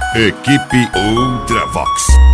Equipe Ultravox.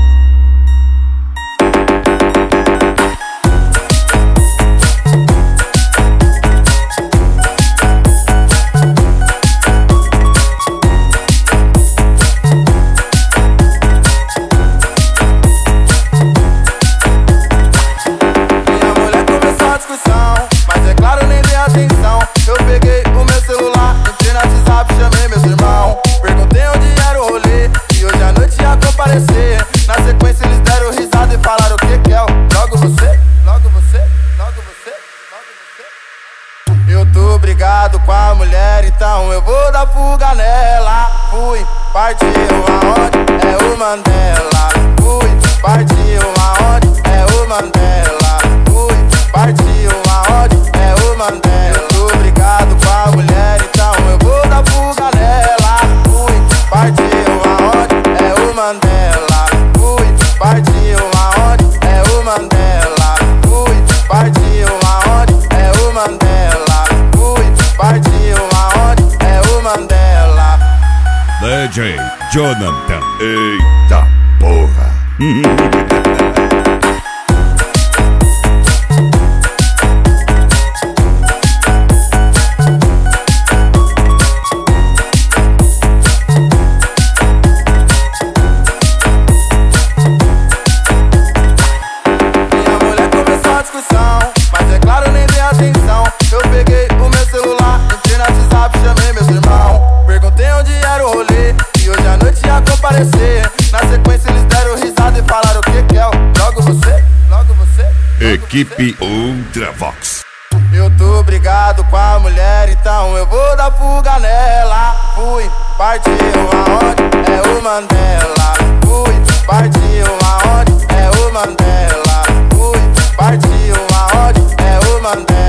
Na sequência eles deram risada e falaram: o que que é? Logo você, logo você, logo você, logo você. Eu tô brigado com a mulher, então eu vou dar fuga nela. Fui, partiu aonde? É o Mandela. Fui, partiu aonde? É o Mandela. Fui, partiu aonde? É o Mandela. Eu tô brigado com a mulher, então eu vou dar fuga nela. Fui, partiu aonde? É o Mandela. Partiu aonde? É o Mandela. Fui, partiu aonde? É o Mandela. Fui, partiu aonde? É o Mandela. DJ Jonathan. Eita porra. Mas é claro, nem dei atenção. Eu peguei o meu celular, entrei no WhatsApp, chamei meus irmãos. Perguntei onde era o rolê e hoje à noite ia comparecer. Na sequência eles deram risada e falaram: o que que é? Logo você, logo você, logo Equipe Ultravox. Eu tô brigado com a mulher, então eu vou dar fuga nela. Fui, partiu aonde? É o Mandela. Fui, partiu aonde? É o Mandela. Fui, partiu aonde? É o Mandela.